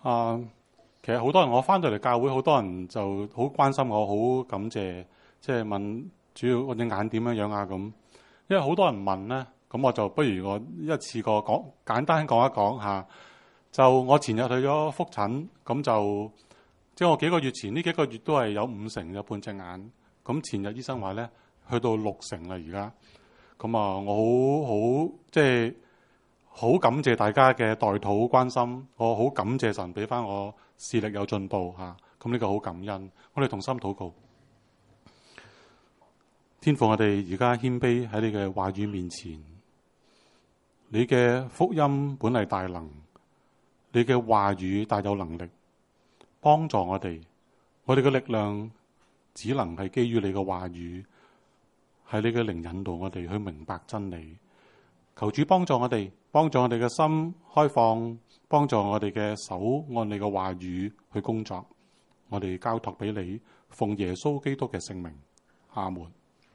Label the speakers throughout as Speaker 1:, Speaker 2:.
Speaker 1: 啊，其實好多人我翻到嚟教會，好多人就好關心我，好感謝，即係問主要我隻眼點樣啊咁。因為好多人問咧，咁我就不如我一次過講，簡單講一講嚇。就我前日去咗覆診，咁就即係我幾個月前呢幾個月都係有50%有半隻眼。咁前日醫生話咧，去到60%啦而家。咁啊，我好即係好感謝大家嘅代禱關心，我好感謝神俾翻我視力有進步嚇。咁呢個好感恩，我哋同心禱告。天父，我哋而家謙卑喺你嘅話語面前，你嘅福音本係大能，你嘅話語大有能力，幫助我哋。我哋嘅力量只能係基於你嘅話語，係你嘅靈引導我哋去明白真理。求主幫助我哋，幫助我哋嘅心開放，幫助我哋嘅手按你嘅話語去工作。我哋交託俾你，奉耶穌基督嘅聖名，阿門。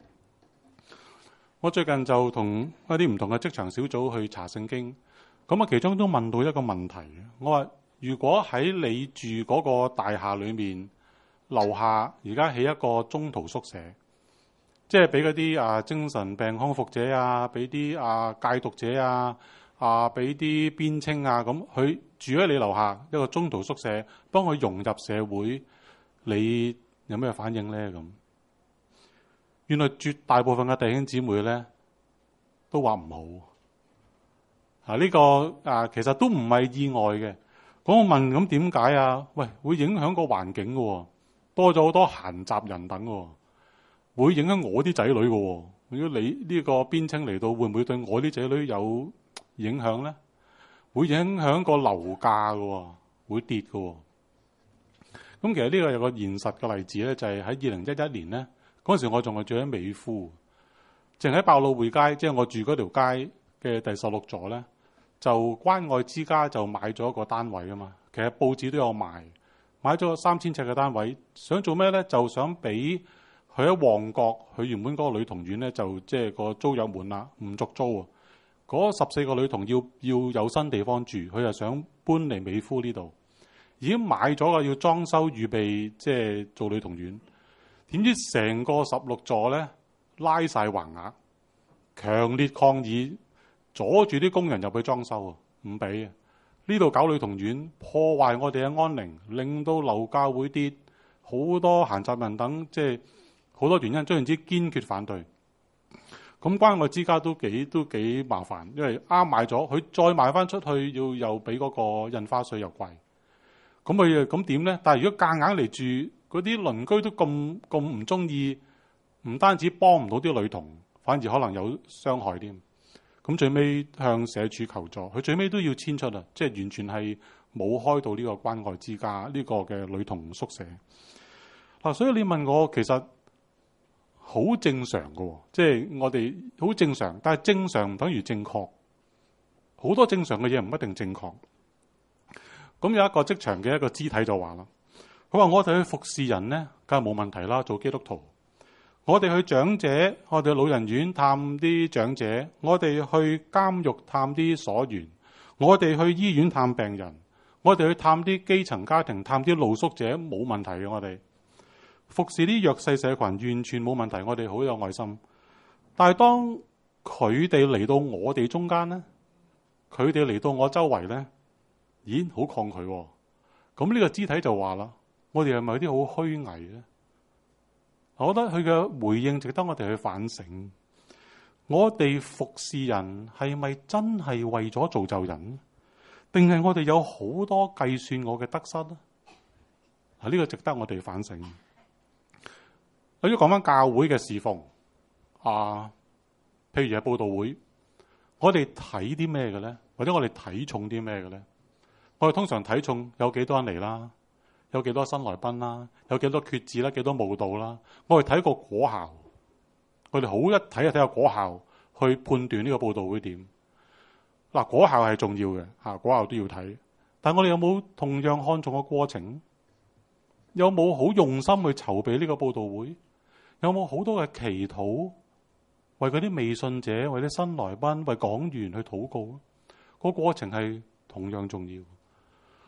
Speaker 1: 我最近就同一啲唔同嘅職場小組去查聖經，咁啊其中都問到一個問題，我話如果喺你住嗰個大廈裏面樓下而家起一個中途宿舍，即係俾嗰啲精神病康復者啊，俾啲戒毒者啊，俾啲邊青啊，咁佢住喺你樓下一個中途宿舍，幫佢融入社會，你有咩反應咧？咁原來絕大部分嘅弟兄姊妹咧都話唔好。呢個其實都唔係意外嘅。咁我問咁點解啊？喂，會影響個環境嘅喎，多咗好多閒雜人等喎，會影響我啲仔女嘅喎。如果你呢個邊青嚟到，會唔會對我啲仔女有影響咧？會影響個樓價嘅喎，會跌嘅喎。咁其實呢個有個現實嘅例子咧，就係喺2011年咧。嗰陣時我仲係住喺美孚，淨喺百老匯街，即係我住嗰條街嘅第16座咧，就關愛之家就買咗一個單位啊嘛。其實報紙都有賣，買咗個3000尺嘅單位，想做咩咧？就想俾佢喺旺角，佢原本嗰個女童院咧，就即係個租約滿啦，唔續租啊。嗰14個女童要有新地方住，佢就想搬嚟美孚呢度，已經買咗嘅，要裝修預備，即係做女童院。點知成個16座咧拉晒橫額，強烈抗議，阻住啲工人入去裝修啊！唔俾啊！呢度搞女童院，破壞我哋嘅安寧，令到樓價會跌，好多閒雜人等，即係好多原因。總言之，堅決反對。咁關愛之家都幾麻煩，因為啱買咗，佢再賣翻出去又俾嗰個印花稅又貴。咁點咧？但係如果夾硬嚟住，嗰啲鄰居都咁唔中意，唔單止幫唔到啲女童，反而可能有傷害添。咁最尾向社署求助，佢最尾都要遷出啦，即係完全係冇開到呢個關愛之家呢個嘅女童宿舍。所以你問我其實好正常嘅，即係我哋好正常，但係正常唔等於正確。好多正常嘅嘢唔一定正確。咁有一個職場嘅一個肢體就話啦。佢話：我哋去服侍人呢，梗係冇問題啦。做基督徒，我哋去長者，我哋去老人院探啲長者，我哋去監獄探啲所員，我哋去醫院探病人，我哋去探啲基層家庭，探啲露宿者，冇問題嘅。我哋服侍啲弱勢社群完全冇問題，我哋好有愛心。但係當佢哋嚟到我哋中間呢，佢哋嚟到我周圍呢，咦，好抗拒喎。咁呢個肢體就話啦。我哋係咪有啲好虛偽咧？我覺得佢嘅回應值得我哋去反省。我哋服侍人係咪真係為咗造就人，定係我哋有好多計算我嘅得失咧？呢個值得我哋反省。我要講翻教會嘅侍奉譬如係佈道會，我哋睇啲咩嘅咧？或者我哋睇重啲咩嘅咧？我哋通常睇重有幾多人嚟啦。有幾多新來賓啦？有幾多決志啦？幾多慕道啦？我哋睇個果效，我哋好一睇就睇下果效，去判斷呢個佈道會點。果效係重要嘅，果效都要睇。但我哋有冇同樣看重個過程？有冇好用心去籌備呢個佈道會？有冇好多嘅祈禱，為嗰啲未信者、為啲新來賓、為講員去禱告？個過程係同樣重要。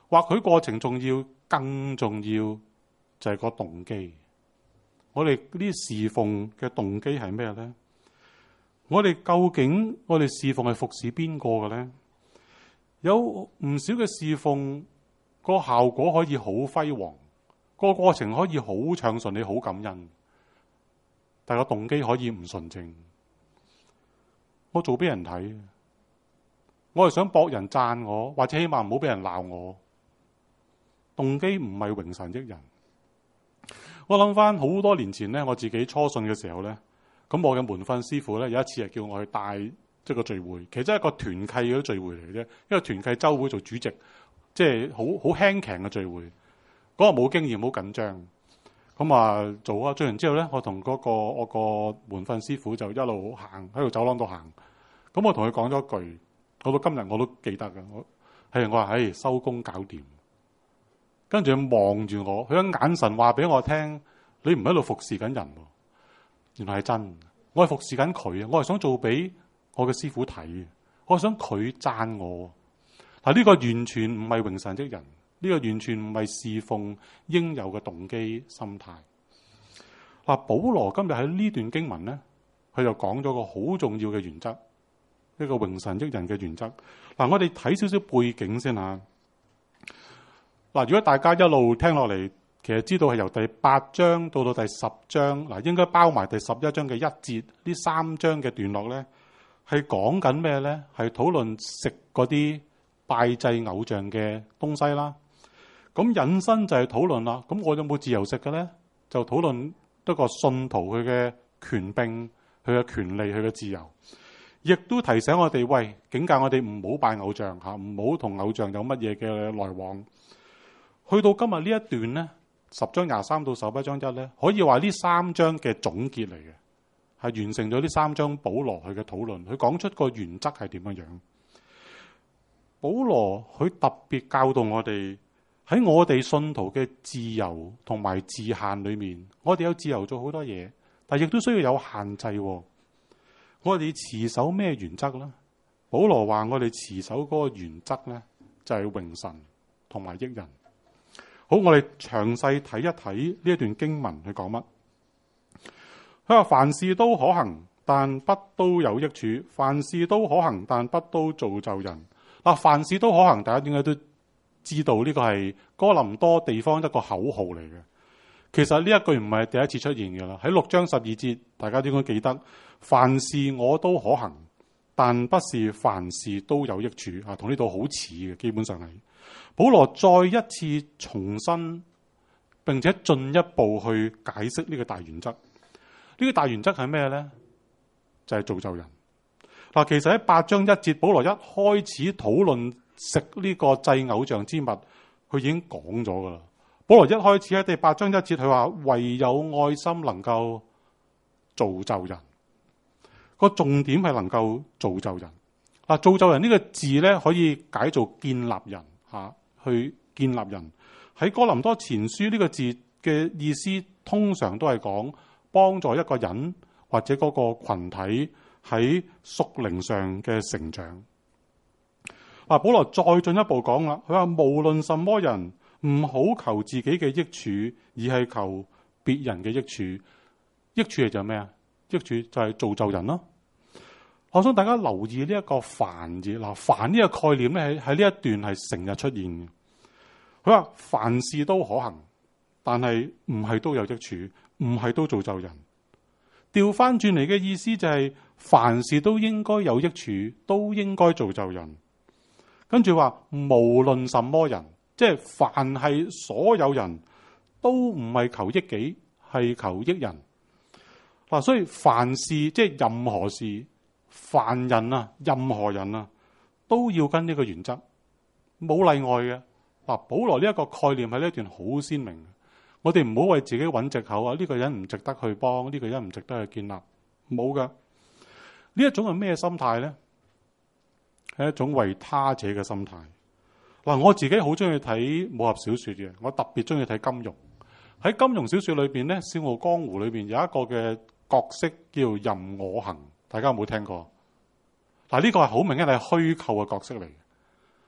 Speaker 1: 或許過程重要，更重要就係個動機。我哋呢啲侍奉嘅動機係咩咧？我哋究竟我哋侍奉係服侍邊個嘅咧？有唔少嘅侍奉個效果可以好輝煌，個過程可以好暢順，你好感恩，但係個動機可以唔純正。我做俾人睇，我係想博人讚我，或者起碼唔好俾人鬧我。動機唔係榮神益人。我諗翻好多年前咧，我自己初信嘅時候咧，咁我嘅門訓師傅咧有一次係叫我去帶即係個聚會，其實係一個團契嗰啲聚會嚟嘅啫，因為團契週會做主席，即係好輕鬆嘅聚會。嗰個冇經驗，好緊張。咁啊做完之後咧，我同我個門訓師傅就一路行喺度走廊度行。咁我同佢講咗一句，到今日我都記得嘅。我話收工搞掂。跟住佢望住我，佢嘅眼神話俾我聽：你唔喺度服侍緊人喎。原來係真，我係服侍緊佢啊！我係想做俾我嘅師傅睇，我想佢讚我。嗱，呢個完全唔係榮神益人，呢個完全唔係侍奉應有嘅動機心態。嗱，保羅今日喺呢段經文咧，佢就講咗個好重要嘅原則，一個榮神益人嘅原則。嗱，我哋睇少少背景先嚇。嗱，如果大家一路聽落嚟，其實知道係由第8章到第10章，嗱，應該包埋第11章嘅1節，呢3章嘅段落咧，係講緊咩咧？係討論食嗰啲拜祭偶像嘅東西啦。咁引申就係討論啦。咁我有冇自由食嘅咧？就討論一個信徒佢嘅權柄、佢嘅權利、佢嘅自由，亦都提醒我哋，喂，警戒我哋唔好拜偶像嚇，唔好同偶像有乜嘢嘅來往。去到今日呢一段咧，10章23到11章1咧，可以話呢3章嘅總結嚟嘅，係完成咗呢3章保羅佢嘅討論，佢講出個原則係點樣樣。保羅佢特別教導我哋喺我哋信徒嘅自由同埋自限裏面，我哋有自由做好多嘢，但亦都需要有限制。我哋持守咩原則呢？保羅話我哋持守嗰個原則呢，就係榮神同埋益人。好，我哋詳細睇一睇呢一段經文佢講乜。佢話凡事都可行，但不都有益處；凡事都可行，但不都造就人。嗱，凡事都可行，大家應該都知道呢個係哥林多地方一個口號嚟嘅。其實呢一句唔係第一次出現嘅啦。喺6章12節，大家應該記得：凡事我都可行，但不是凡事都有益處。啊，同呢度好似嘅，基本上係。保羅再一次重申並且進一步去解釋呢個大原則。呢個大原則係咩呢？就係造就人。嗱，其實喺8章1節，保羅一開始討論食呢個祭偶像之物，佢已經講咗噶啦。保羅一開始喺第8章1節，佢話唯有愛心能夠造就人。個重點係能夠造就人。嗱，造就人呢個字咧，可以解做建立人嚇。去建立人。喺哥林多前書呢個字嘅意思，通常都係講幫助一個人或者嗰個群體喺屬靈上嘅成長。嗱，保羅再進一步講啦，佢話無論什麼人，唔好求自己嘅益處，而係求別人嘅益處。益處係就咩啊？益處就係造就人咯。我想大家留意呢一個凡字。嗱，凡呢個概念咧喺呢一段係成日出現嘅。佢話凡事都可行，但係唔係都有益處，唔係都造就人。調翻轉嚟嘅意思就係凡事都應該有益處，都應該造就人。跟住話無論什麼人，即係凡係所有人都唔係求益己，係求益人。嗱，所以凡事即係任何事。凡人啊，任何人啊，都要跟呢個原則，冇例外嘅。嗱，保羅呢一個概念喺呢一段好鮮明嘅。我哋唔好為自己揾藉口啊！呢個人唔值得去幫，呢個人唔值得去建立，冇噶。呢一種係咩心態咧？係一種為他者嘅心態。嗱，我自己好中意睇武俠小說嘅，我特別中意睇金庸。喺金庸小說裏邊咧，《笑傲江湖》裏邊有一個嘅角色叫任我行。大家有冇聽過？嗱，呢個係好明顯係虛構嘅角色嚟嘅。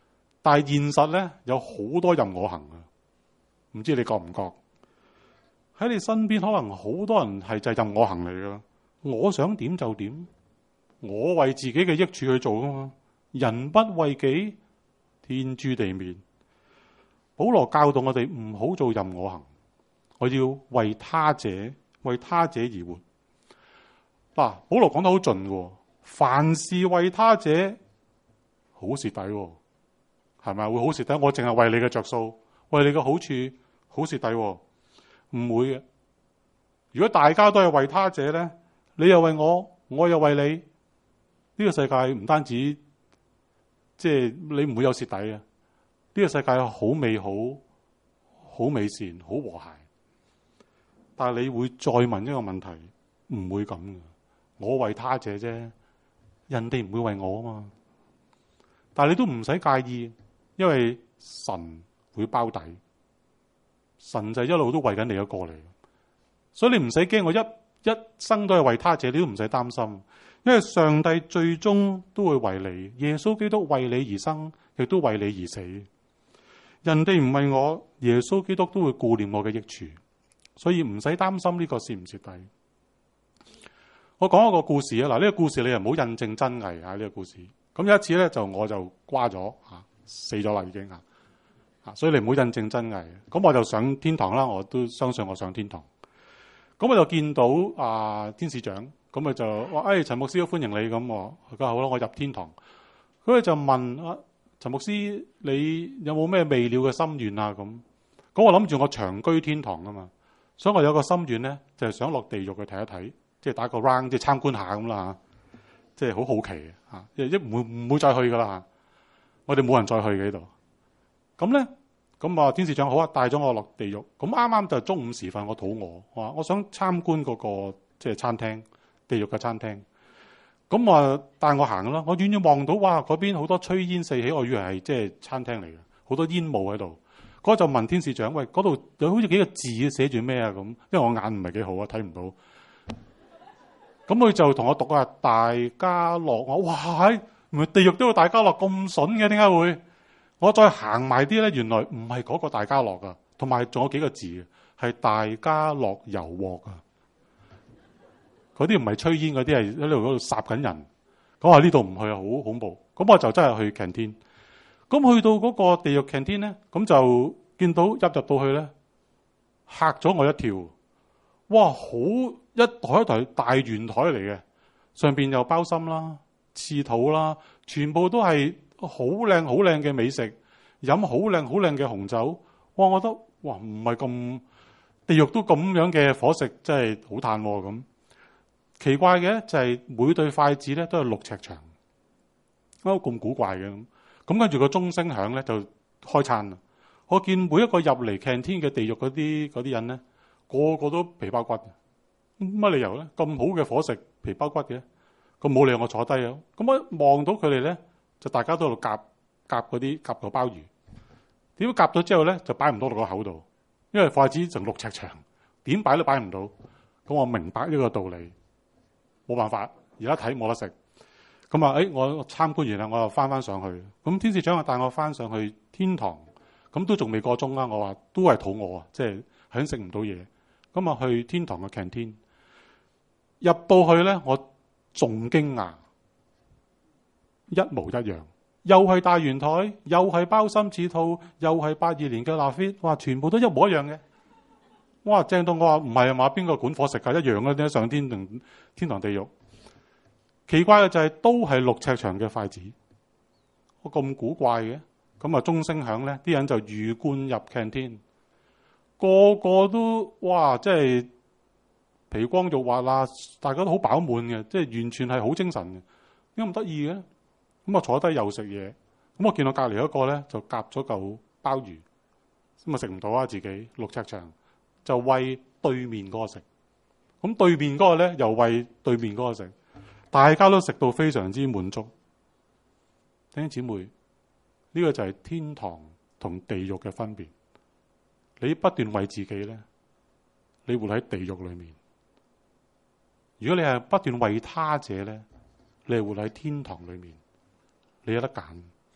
Speaker 1: 但係現實咧有好多任我行啊！唔知你覺唔覺？喺你身邊可能好多人係就係任我行嚟噶，我想點就點，我為自己嘅益處去做啊嘛！人不為己，天誅地滅。保羅教導我哋唔好做任我行，我要為他者而活。嗱，保羅講得好盡嘅，凡事為他者，好蝕底，係咪會好蝕底？我淨係為你嘅着數，為你嘅好處，好蝕底，唔會嘅。如果大家都係為他者咧，你又為我，我又為你，呢個世界唔單止即係你唔會有蝕底嘅，呢個世界好美好、好美善、好和諧。但係你會再問一個問題，唔會咁嘅。我為他者啫，人哋唔會為我啊嘛。但係你都唔使介意，因為神會包底，神就一路都為緊你一個嚟，所以你唔使驚。我一生都係為他者，你都唔使擔心，因為上帝最終都會為你。耶穌基督為你而生，亦都為你而死。人哋唔為我，耶穌基督都會顧念我嘅益處，所以唔使擔心呢個蝕唔蝕底。我講一個故事啊，嗱，呢個故事你又唔好印證真偽啊，呢個故事。咁有一次咧，我就瓜咗死咗啦已經所以你唔好印證真偽。咁我就上天堂啦，我都相信我上天堂。咁我就見到天使長，咁佢就話：陳牧師好歡迎你。咁我講好啦，我入天堂。佢就問陳牧師，你有冇咩未了嘅心願啊？咁我諗住我長居天堂啊嘛，所以我有個心願咧，就係想落地獄去睇一睇。即係打個 round，即係參觀下咁啦，即係好好奇嚇，即係唔會再去噶啦。我哋冇人再去嘅呢度。咁咧，咁天使長好啊，帶咗我落地獄。咁啱啱就中午時分，我肚餓，我想參觀嗰個即係餐廳，地獄嘅餐廳。咁帶我行啦。我遠遠望到，哇！嗰邊好多炊煙四起，我以為係即係餐廳嚟嘅，好多煙霧喺度。嗰就問天使長：喂，嗰度有好似幾個字寫住咩啊？咁因為我眼唔係幾好啊，睇唔到。咁佢就同我讀啊，大家樂。我哇，唔係地獄都有大家樂咁筍嘅，點解會？我再行埋啲咧，原來唔係嗰個大家樂啊，同埋仲有幾個字嘅，係大家樂油鑊啊。嗰啲唔係炊煙，嗰啲係喺度殺緊人。咁話呢度唔去啊，好恐怖。咁我就真係去 canteen。咁去到嗰個地獄 canteen 咧，咁就見到入到去咧，嚇咗我一跳。哇！好一台大圓台嚟嘅，上邊有包心啦、翅肚啦，全部都係好靚好靚嘅美食，飲好靚好靚嘅紅酒。哇！我覺得哇，唔係咁地獄都咁樣嘅伙食，真係好嘆喎咁。奇怪嘅就係每對筷子咧都係6尺長，咁古怪嘅咁。咁跟住個鐘聲響咧就開餐啦。我見每一個入嚟 canteen 嘅地獄嗰啲人咧，個個都皮包骨，乜理由咧？咁好嘅伙食皮包骨嘅，咁冇理由我坐低啊！咁我望到佢哋咧，就大家都喺度夾夾個鮑魚。點解夾咗之後咧，就擺唔到落個口度，因為筷子成6尺長，點擺都擺唔到。咁我明白呢個道理，冇辦法，而家睇冇得食。咁我參觀完啦，我又翻上去。咁天使長就帶我翻上去天堂，咁都仲未過鐘啦。我話都係肚餓啊，即係響食唔到嘢。咁去天堂嘅 canteen， 入到去咧，我仲驚訝，一模一樣，又係大圓台，又係包心翅肚，又係82年嘅 Lafite，哇，全部都一模一樣嘅。哇，正到我話唔係啊嘛，邊個管伙食㗎？一樣嘅，點解上天同天堂地獄？奇怪嘅就係都係6尺長嘅筷子，我咁古怪嘅。咁鐘聲響咧，啲人就魚貫入 canteen， 個個都哇，即係皮光肉滑啦，大家都好飽滿嘅，即係完全係好精神嘅。點解咁得意嘅？咁我坐低又食嘢，咁我見到隔離一個咧就夾咗嚿鮑魚，咁食唔到啊，自己6尺長，就餵對面嗰個食。咁對面嗰個咧又餵對面嗰個食。大家都食到非常之滿足。弟兄姊妹，呢個就係天堂同地獄嘅分別。你不斷為自己咧，你活喺地獄裏面；如果你係不斷為他者咧，你係活喺天堂裏面。你有得揀。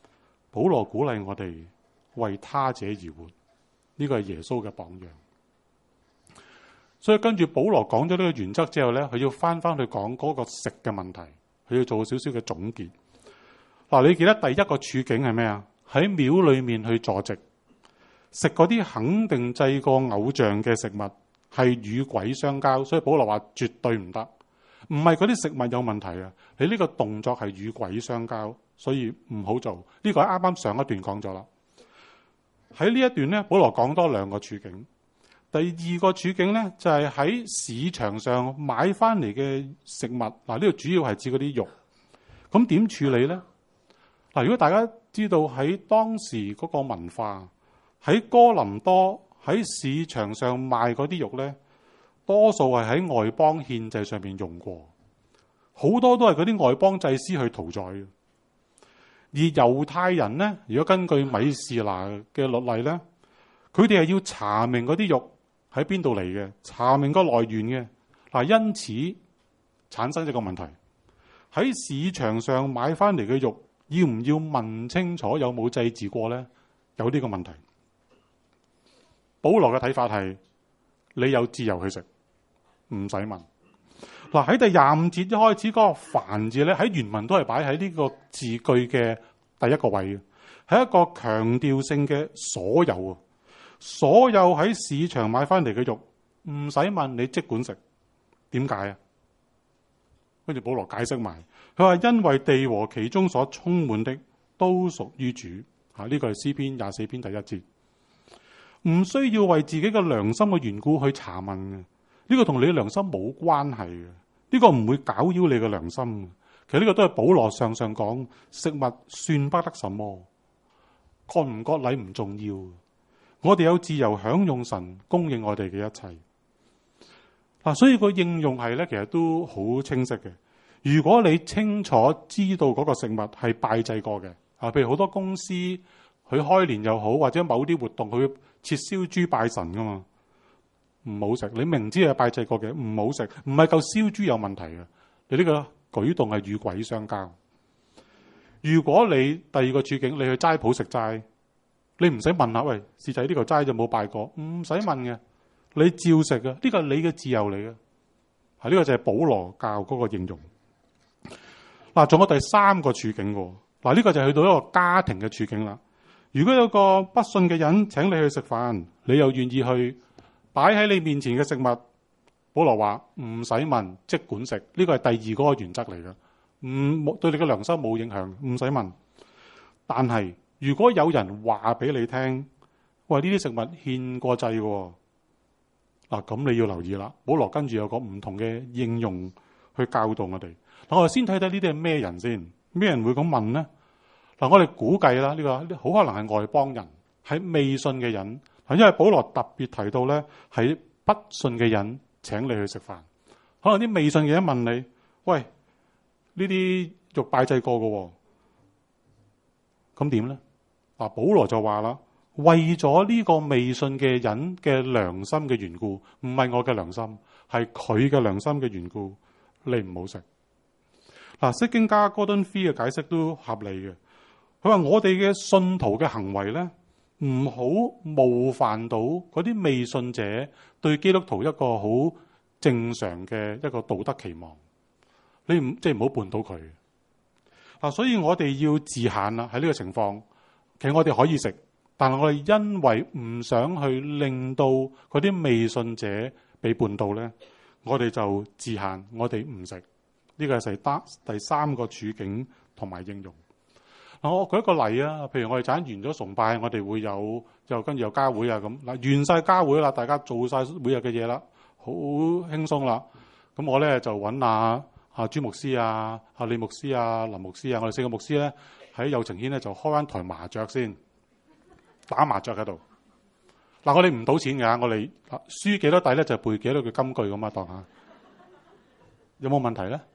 Speaker 1: 保羅鼓勵我哋為他者而活，呢個係耶穌嘅榜樣。所以跟住保羅講咗呢個原則之後咧，佢要翻去講嗰個食嘅問題，佢要做少少嘅總結。嗱，你記得第一個處境係咩啊？喺廟裏面去坐席，食嗰啲肯定祭過偶像嘅食物，係與鬼相交，所以保羅話絕對唔得。唔係嗰啲食物有問題啊，你呢個動作係與鬼相交，所以唔好做。呢個啱啱上一段講咗啦。喺呢一段咧，保羅講多兩個處境。第二個處境咧，就係喺市場上買翻嚟嘅食物。嗱，呢度主要係指嗰啲肉。咁點處理咧？嗱，如果大家知道喺當時嗰個文化，喺哥林多喺市場上賣嗰啲肉咧，多數係喺外邦獻祭上面用過，好多都係嗰啲外邦祭司去屠宰嘅。而猶太人咧，如果根據米士拿嘅律例咧，佢哋係要查明嗰啲肉喺邊度嚟嘅，查明個來源嘅。嗱，因此產生一個問題，喺市場上買翻嚟嘅肉，要唔要問清楚有冇祭祀過咧？有呢個問題。保羅嘅睇法係，你有自由去食，唔使問。嗱，喺第25節一開始嗰個凡字咧，喺原文都係擺喺呢個字句嘅第一個位嘅，係一個強調性嘅所有啊。所有喺市場買翻嚟嘅肉，唔使問，你即管食。點解啊？跟住保羅解釋埋，佢話因為地和其中所充滿的都屬於主。呢個係詩篇24篇第1節。唔需要為自己嘅良心嘅緣故去查問嘅，呢個同你嘅良心冇關係嘅，呢個唔會攪擾你嘅良心。其實呢個都係保羅上講，食物算不得什麼，割唔割禮唔重要。我哋有自由享用神供應我哋嘅一切。嗱，所以個應用係咧，其實都好清晰嘅。如果你清楚知道嗰個食物係拜祭過嘅，譬如好多公司佢開年又好，或者某啲活動佢切燒豬拜神噶嘛，唔好食。你明知係拜祭過嘅，唔好食。唔係嚿燒豬有問題嘅，你呢個舉動係與鬼相交。如果你第二個處境，你去齋鋪食齋，你唔使問下，喂，侍仔呢個齋就冇拜過，唔使問嘅，你照食嘅，呢個係你嘅自由嚟嘅。係，呢個就係保羅教嗰個應用。嗱，仲有第三個處境喎。嗱，呢個就去到一個家庭嘅處境啦。如果有個不信嘅人請你去食飯，你又願意去擺喺你面前嘅食物，保羅話唔使問，即管食。呢個係第二嗰個原則嚟嘅，唔對你嘅良心冇影響，唔使問。但係如果有人話俾你聽，喂，呢啲食物獻過祭嘅，嗱，咁你要留意啦。保羅跟住有個唔同嘅應用去教導我哋。嗱，我哋先睇睇呢啲係咩人先，咩人會咁問呢？嗱，我哋估計啦，呢個好可能係外邦人，係未信嘅人。因為保羅特別提到咧，係不信嘅人請你去食飯。可能啲未信嘅人問你，喂，呢啲肉拜祭過嘅，咁點咧？保羅就話啦，為咗呢個未信嘅人嘅良心嘅緣故，唔係我嘅良心，係佢嘅良心嘅緣故，你唔好食。釋經家 Gordon Fee 嘅解釋都合理嘅。佢話我哋嘅信徒嘅行為咧，唔好冒犯到嗰啲未信者對基督徒一個好正常嘅一個道德期望。你唔好絆到佢。所以我哋要自限啦。喺呢個情況，其實我哋可以食，但係我哋因為唔想去令到嗰啲未信者被絆到咧，我哋就自限，我哋唔食。呢個係第三個處境同埋應用。我舉一個例啊，譬如我哋陣間完咗崇拜，我哋會又跟住有家會啊咁。完晒家會啦，大家做晒每日嘅嘢啦，好輕鬆啦。咁我咧就揾阿朱牧師啊、阿李牧師啊、林牧師啊，我哋4個牧師咧喺友情軒咧就開翻台麻雀先，打麻雀喺度。我哋唔賭錢㗎，我哋輸幾多底咧就背幾多句金句咁啊，當下有冇問題咧？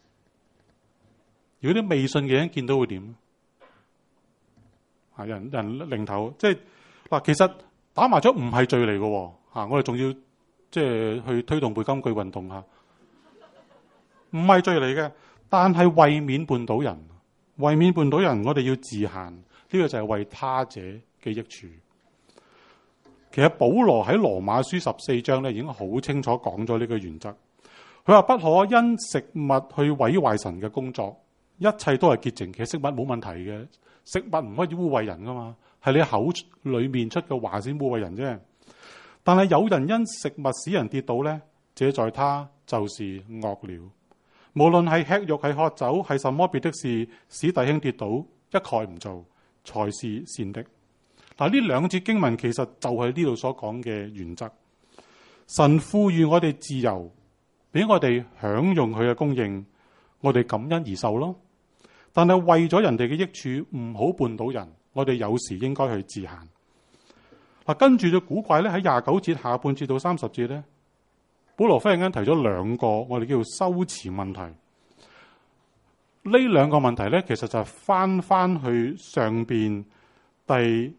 Speaker 1: 如果啲未信嘅人見到會點？人零頭，即係其實打麻雀唔係罪嚟嘅，我哋仲要即係去推動背金句運動，唔係罪嚟嘅。但係為免絆倒人，我哋要自限， 個就係為他者嘅益處。其實保羅喺羅馬書14章咧已經好清楚講咗呢個原則。佢話不可因食物去毀壞神嘅工作，一切都係潔淨。其實食物冇問題嘅，食物唔可以污穢人噶嘛，係你口裏面出嘅話先污穢人啫。但係有人因食物使人跌倒咧，這在他就是惡了。無論係吃肉係喝酒係什麼別的事，使弟兄跌倒，一概唔做，才是善的。嗱，呢兩節經文其實就係呢度所講嘅原則。神賦予我哋自由，俾我哋享用佢嘅供應，我哋感恩而受咯。但係為咗人哋嘅益處，唔好絆倒人，我哋有時應該去自限。嗱，跟住就古怪咧，喺29節下半節到30節咧，保羅忽然間提咗兩個我哋叫做修辭問題。呢兩個問題咧，其實就係翻去上邊第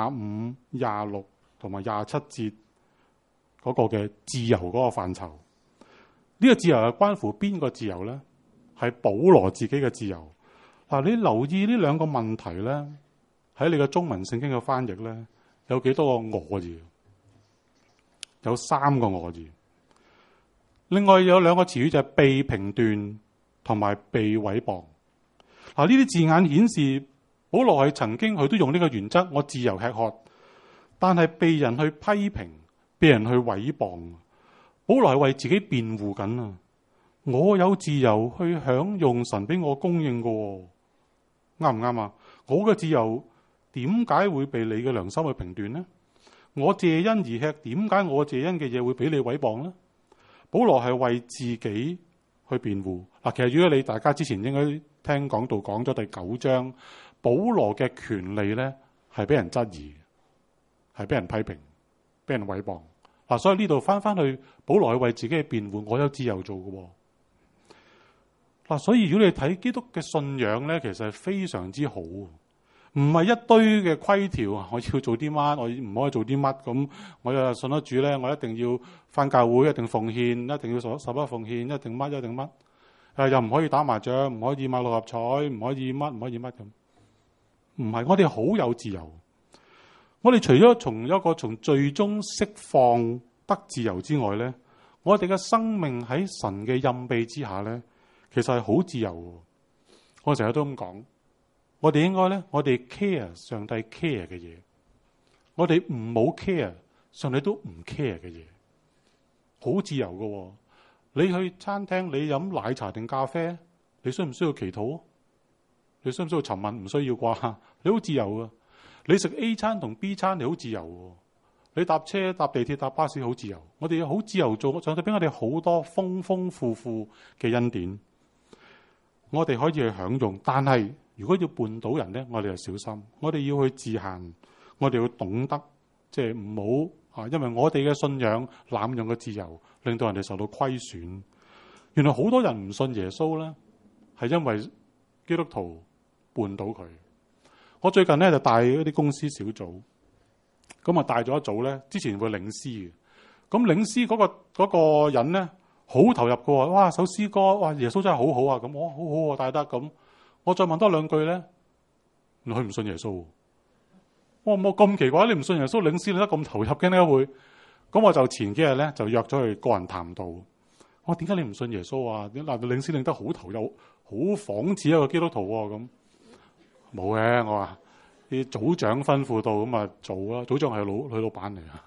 Speaker 1: 25、26同埋27節嗰個嘅自由嗰個範疇。呢個自由係關乎邊個自由咧？係保羅自己嘅自由。嗱，你留意呢兩個問題咧，喺你嘅中文聖經嘅翻譯咧，有幾多個我字？有3個我字。另外有兩個詞語就係被評斷同埋被毀謗。嗱，呢啲字眼顯示保羅係曾經佢都用呢個原則，我自由吃喝，但係被人去批評，被人去毀謗。保羅係為自己辯護緊啊！我有自由去享用神俾我供應嘅，啱唔啱啊？我嘅自由點解會被你嘅良心去評斷呢？我謝恩而吃，點解我謝恩嘅嘢會俾你毀謗呢？保羅係為自己去辯護。嗱，其實如果你大家之前應該聽講道講咗第9章，保羅嘅權利咧係俾人質疑，係俾人批評，俾人毀謗。嗱，所以呢度翻去，保羅係為自己嘅辯護，我有自由做嘅。嗱，所以如果你睇基督嘅信仰咧，其實係非常之好，唔係一堆嘅規條，我要做啲乜，我唔可以做啲乜，咁我又信得主咧，我一定要返教會，一定奉獻，一定要十一奉獻，一定乜，一定乜，又唔可以打麻將，唔可以買六合彩，唔可以乜，唔可以乜咁。唔係，我哋好有自由。我哋除咗從一個從罪中釋放得自由之外咧，我哋嘅生命喺神嘅蔭庇之下咧，其實係好自由的。我成日都咁講，我哋應該咧，我哋 care 上帝 care 嘅嘢，我哋唔好 care 上帝都唔 care 嘅嘢，好自由嘅。你去餐廳，你飲奶茶定咖啡，你需唔需要祈禱？你需唔需要詢問？唔需要啩？你好自由啊！你食 A 餐同 B 餐，你好自由喎。你搭車、搭地鐵、搭巴士好自由。我哋好自由做，上帝俾我哋好多豐豐富富嘅恩典，我哋可以去享用。但係如果要絆倒人咧，我哋就小心。我哋要去自限，我哋要懂得，即係唔好啊，因為我哋嘅信仰濫用嘅自由，令到人哋受到虧損。原來好多人唔信耶穌咧，係因為基督徒絆倒佢。我最近咧就帶一啲公司小組，咁啊帶咗一組咧，之前會領詩嘅。咁領詩嗰個人咧好投入嘅喎，哇首詩歌，哇耶穌真係好好啊！咁我好好啊帶得咁，我再問多兩句咧，佢唔信耶穌。我冇咁奇怪，你唔信耶穌領詩你得咁投入嘅呢會？咁我就前幾日咧就約咗佢個人談道。我點解你唔信耶穌啊？點嗱領詩領得好投入，好仿似一個基督徒喎咁。冇嘅，我話啲組長吩咐到咁啊做啦。組長係佢老闆嚟啊，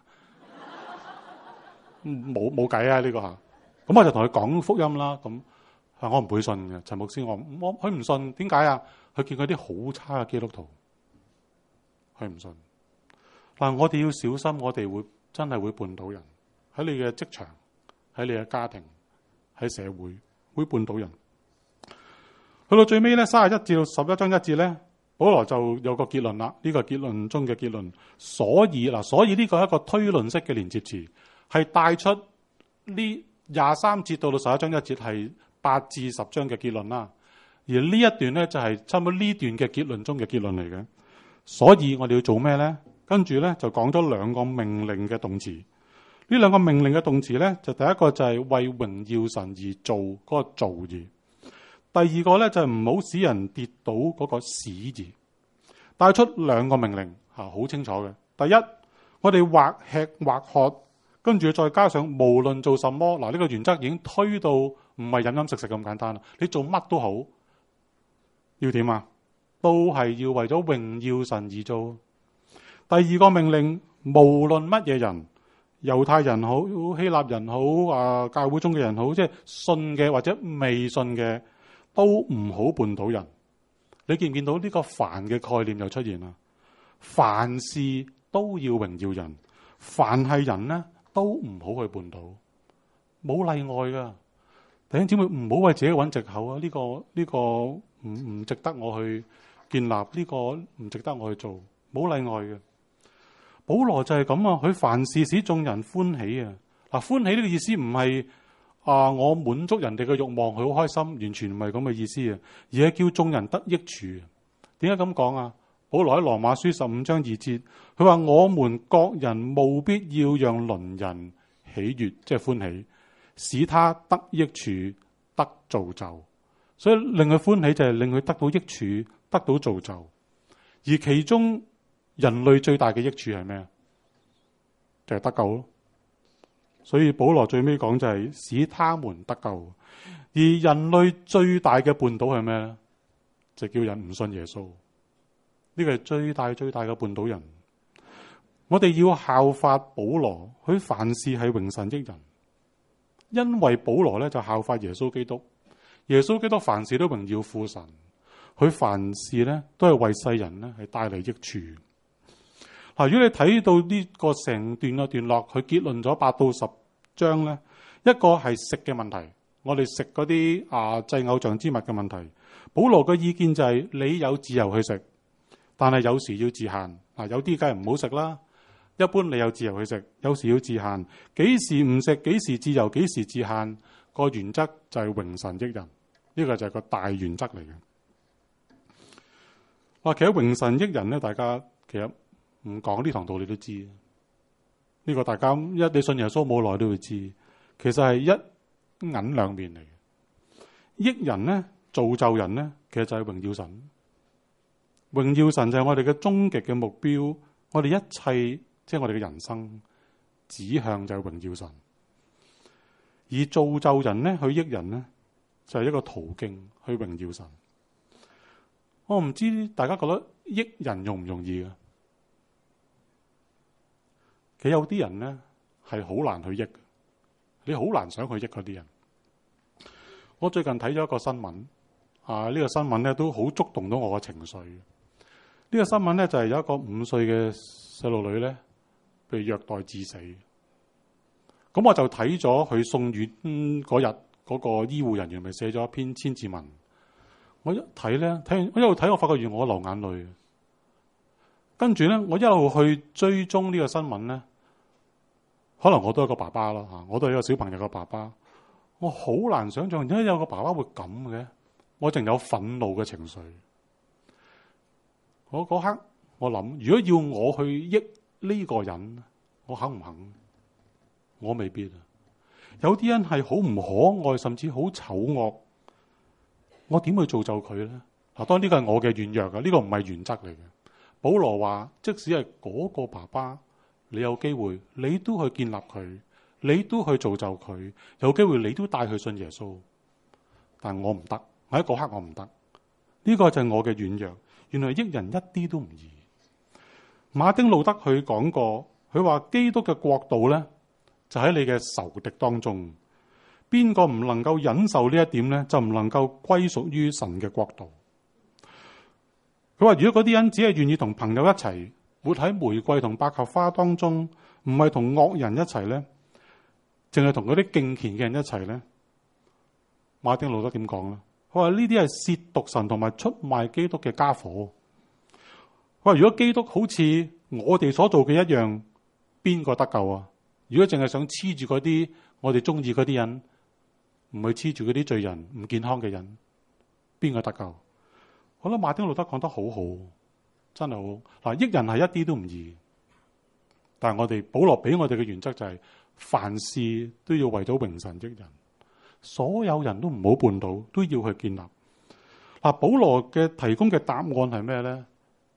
Speaker 1: 冇計啊呢個嚇。咁我就同佢講福音啦。咁我唔會信嘅，陳牧師我佢唔信，點解啊？佢見佢啲好差嘅基督徒，佢唔信。但我哋要小心，我哋會真係會絆倒人，喺你嘅職場，喺你嘅家庭，喺社會絆倒人。去到最尾咧，31至到11章1節咧，保羅就有個結論啦。呢個結論中嘅結論，所以呢個係一個推論式嘅連接詞，係帶出呢23節到11章1節係8至10章嘅結論啦。而呢一段咧就係差唔多呢段嘅結論中嘅結論嚟嘅。所以我哋要做咩咧？跟住咧就講咗兩個命令嘅動詞。呢兩個命令嘅動詞咧，就第一個就係為榮耀神而做嗰個做字。第二個咧就係唔好使人跌倒嗰個使字。 帶出2個命令好清楚嘅。第一，我哋或吃或喝，跟住再加上無論做什麼，嗱，呢個原則已經推到唔係飲飲食食咁簡單啦。你做乜都好，要點啊？都係要為咗榮耀神而做。第2個命令，無論乜嘢人，猶太人好，希臘人好，教會中嘅人好，即係信嘅或者未信嘅，都唔好絆倒人。你見唔見到呢個凡嘅概念又出現啦？凡事都要榮耀人，凡係人呢，都唔好去絆倒，冇例外噶。弟兄姊妹，唔好為自己揾藉口啊！呢個唔值得我去建立，呢個唔值得我去做，冇例外嘅。保羅就係咁啊，佢凡事使眾人歡喜啊！嗱，歡喜呢個意思唔係我滿足人哋嘅慾望，佢好開心，完全唔係咁嘅意思啊，而係叫眾人得益處。點解咁講啊？保羅喺羅馬書15章2節，佢話我們各人務必要讓鄰人喜悅，即係歡喜，使他得益處，得造就。所以令佢歡喜就係令佢得到益處，得到造就。而其中人類最大嘅益處係咩？就係得救咯。所以保羅最尾講就係使他們得救。而人類最大嘅絆倒係咩咧？就叫人唔信耶穌。呢個係最大嘅絆倒人。我哋要效法保羅，佢凡事係榮神益人。因為保羅咧就效法耶穌基督，耶穌基督凡事都榮耀父神，佢凡事咧都係為世人咧係帶嚟益處。嗱，如果你睇到呢個成段嘅段落，佢結論咗8到10章咧，一個係食嘅問題，我哋食嗰啲祭偶像之物嘅問題。保羅嘅意見就係你有自由去食，但係有時要自限。有啲梗係唔好食啦。一般你有自由去食，有時要自限。幾時唔食，幾時自由，幾時自限，個原則就係榮神益人。呢個就係個大原則嚟嘅。其實榮神益人咧，大家其實唔講呢堂道理都知。呢個大家你信耶穌冇耐都會知。其實係一銀兩面嚟嘅。益人咧，造就人咧，其實就係榮耀神。榮耀神就係我哋嘅終極嘅目標，我哋一切即係我哋嘅人生指向就係榮耀神。而造就人咧，去益人咧，就係一個途徑去榮耀神。我唔知大家覺得益人容唔容易嘅？其實有啲人咧係好難去益，你好難想去益嗰啲人。我最近睇咗一個新聞，呢個新聞咧都好觸動到我嘅情緒。呢個新聞咧就係有一個5歲嘅細路女咧被虐待致死。咁我就睇咗佢送院嗰日嗰個醫護人員咪寫咗一篇千字文。我一睇咧，我一路睇，我發覺原來我流眼淚。跟住咧，我一路去追蹤呢個新聞咧，可能我都係個爸爸啦嚇，我都係一個小朋友嘅爸爸。我好難想象點解有個爸爸會咁嘅，我淨有憤怒嘅情緒。我嗰刻我諗，如果要我去益呢個人，我肯唔肯？我未必啊。有啲人係好唔可愛，甚至好醜惡，我點去造就佢咧？嗱，當然呢個係我嘅軟弱啊，呢個唔係原則嚟嘅。保羅話，即使係嗰個爸爸，你有機會，你都去建立佢，你都去造就佢，有機會你都帶佢信耶穌。但我唔得，喺嗰刻我唔得。呢個就係我嘅軟弱。原來益人一啲都唔易。馬丁路德佢講過，佢話基督嘅國度咧，就喺你嘅仇敵當中。邊個唔能夠忍受呢一點咧，就唔能夠歸屬於神嘅國度。佢話如果嗰啲人只係願意同朋友一齊活喺玫瑰同百合花當中，唔係同惡人一齊咧，淨係同嗰啲敬虔嘅人一齊咧，馬丁路德點講咧？佢話呢啲係褻瀆神同埋出賣基督嘅家伙。佢話如果基督好似我哋所做嘅一樣，邊個得救啊？如果淨係想黐住嗰啲我哋中意嗰啲人，唔去黐住嗰啲罪人、唔健康嘅人，邊個得救？我覺得馬丁路德講得好好，真係好。嗱，益人係一啲都唔易，但係我哋保羅俾我哋嘅原則就係凡事都要為咗榮神益人。所有人都唔好絆倒，都要去建立。保羅嘅提供嘅答案係咩咧？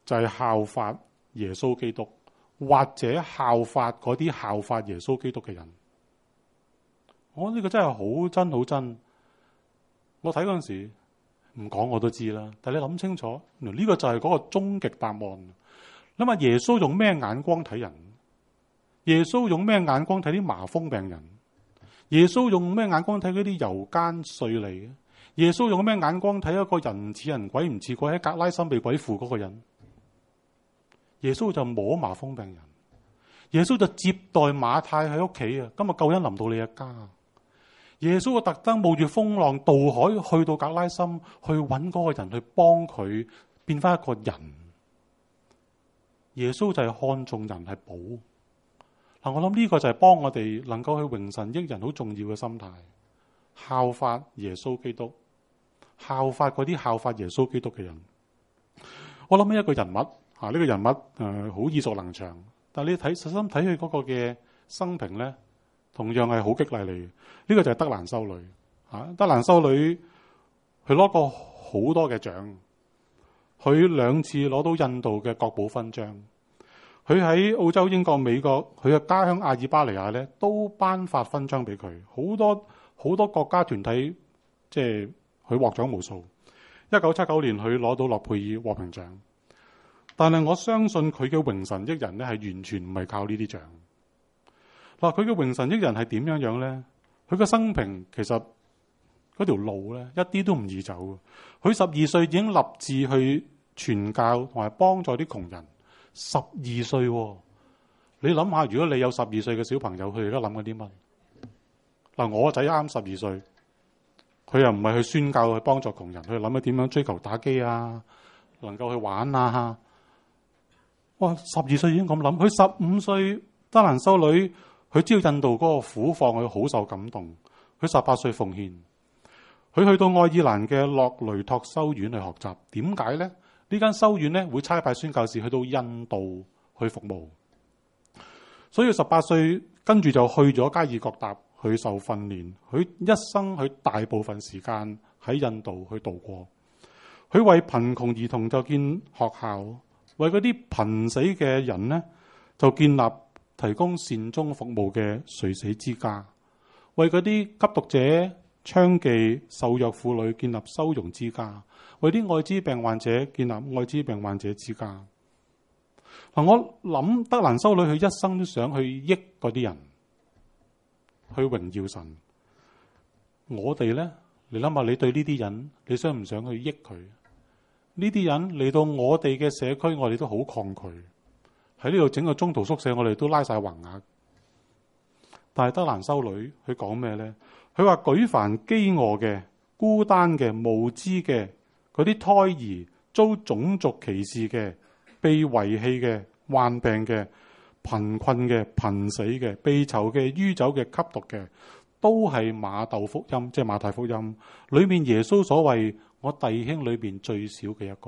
Speaker 1: 就係效法耶穌基督，或者效法嗰啲效法耶穌基督嘅人。我呢個真係好真好真。我睇嗰陣時唔講我都知啦，但係你諗清楚，呢個就係嗰個終極答案。諗下耶穌用咩眼光睇人？耶穌用咩眼光睇啲麻風病人？耶穌用咩眼光睇嗰啲遊姦稅吏？耶穌用咩眼光睇一個人似人鬼唔似鬼喺格拉森被鬼附嗰個人？耶穌就摸麻風病人，耶穌就接待馬太喺屋企啊！今日救恩臨到你嘅家，耶穌就特登冒住風浪渡海去到格拉森去揾嗰個人去幫佢變翻一個人。耶穌就係看重人係寶嗱，我諗呢個就係幫我哋能夠去榮神益人好重要嘅心態，效法耶穌基督，效法嗰啲效法耶穌基督嘅人。我諗起一個人物呢個人物好耳熟能詳，但係你細心睇佢嗰個嘅生平咧，同樣係好激勵你嘅。呢個就係德蘭修女德蘭修女佢攞過好多嘅獎，佢2次攞到印度嘅國寶勳章。佢喺澳洲、英國、美國，佢嘅家鄉阿爾巴尼亞咧，都頒發勳章俾佢。好多國家團體，即係佢獲獎無數。1979年佢攞到諾貝爾和平獎，但係我相信佢嘅榮神益人咧，係完全唔係靠呢啲獎。嗱，佢嘅榮神益人係點樣咧？佢嘅生平其實嗰條路咧，一啲都唔易走。佢12歲已經立志去傳教同埋幫助啲窮人。12歲，你諗下，如果你有12歲嘅小朋友，佢而家諗緊啲乜？嗱，我仔啱12歲，佢又唔係去宣教去幫助窮人，佢諗緊點樣追求打機啊，能夠去玩啊。哇！12歲已經咁諗，佢15歲德蘭修女，佢知道印度嗰個苦況，佢好受感動。佢18歲奉獻，佢去到愛爾蘭嘅洛雷托修院去學習。點解咧？呢間修院咧會差派宣教士去到印度去服務，所以18歲跟住就去咗加爾各答去受訓練。佢一生佢大部分時間喺印度去度過。佢為貧窮兒童就建學校，為嗰啲瀕死嘅人呢，就建立提供善終服務嘅垂死之家，為嗰啲吸毒者、娼妓、受虐婦女建立收容之家，為啲愛滋病患者建立愛滋病患者之家。嗱，我諗德蘭修女佢一生都想去益嗰啲人，去榮耀神。我哋咧，你諗下，你對呢啲人，你想唔想去益佢？呢啲人嚟到我哋嘅社區，我哋都好抗拒。喺呢度整個中途宿舍，我哋都拉晒橫額。但係德蘭修女佢講咩咧？佢話舉凡飢餓嘅、孤單嘅、無知嘅、嗰啲胎兒遭種族歧視嘅、被遺棄嘅、患病嘅、貧困嘅、瀕死嘅、被囚嘅、酗酒嘅、吸毒嘅，都係馬竇福音，即係馬太福音裏面耶穌所謂我弟兄裏邊最少嘅一個。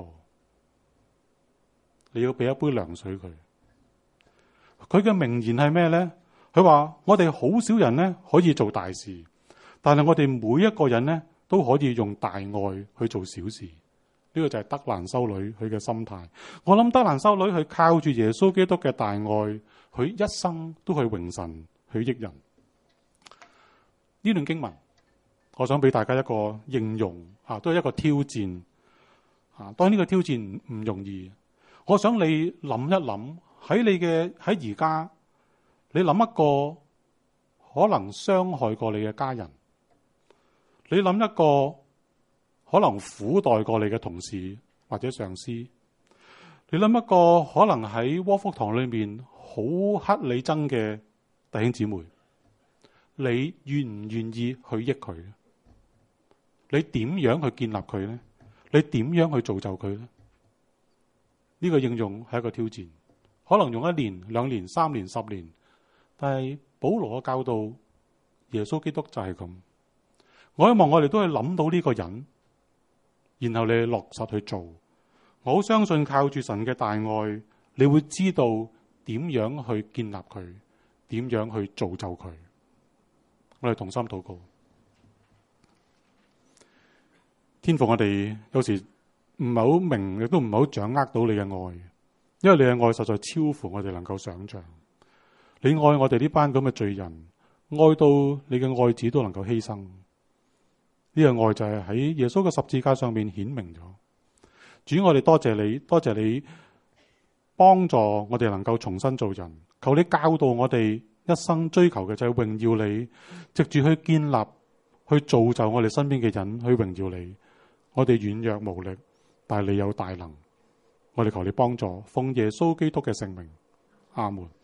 Speaker 1: 你要俾一杯涼水佢。佢嘅名言係咩咧？佢話我哋好少人咧可以做大事，但係我哋每一個人咧都可以用大愛去做小事。呢個就係德蘭修女佢嘅心態。我諗德蘭修女佢靠住耶穌基督嘅大愛，佢一生都去榮神，去益人。呢段經文，我想俾大家一個應用都係一個挑戰當然呢個挑戰唔容易。我想你諗一諗，喺而家，你諗一個可能傷害過你嘅家人，你諗一個可能苦待過你嘅同事或者上司，你諗一個可能喺窩福堂裏面好乞你憎嘅弟兄姊妹，你願唔願意去益佢？你點樣去建立佢呢？你點樣去造就佢呢？呢個應用係一個挑戰，可能用1年、2年、3年、10年，但係保羅嘅教導，耶穌基督就係咁。我希望我哋都係諗到呢個人，然後你落實去做。我好相信靠住神嘅大愛，你會知道點樣去建立佢，點樣去造就佢。我哋同心禱告。天父，我哋有時唔係好明，亦都唔係好掌握到你嘅愛。 因為你嘅愛實在超乎我哋能夠想象。你愛我哋呢班咁嘅罪人，愛到你嘅愛子都能夠犧牲。呢個愛就係喺耶穌嘅十字架上面顯明咗。主，我哋多謝你，多謝你幫助我哋能夠重新做人。求你教導我哋一生追求嘅就係榮耀你，藉住去建立、去造就我哋身邊嘅人，去榮耀你。我哋軟弱無力，但係你有大能。我哋求你幫助，奉耶穌基督嘅聖名，阿門。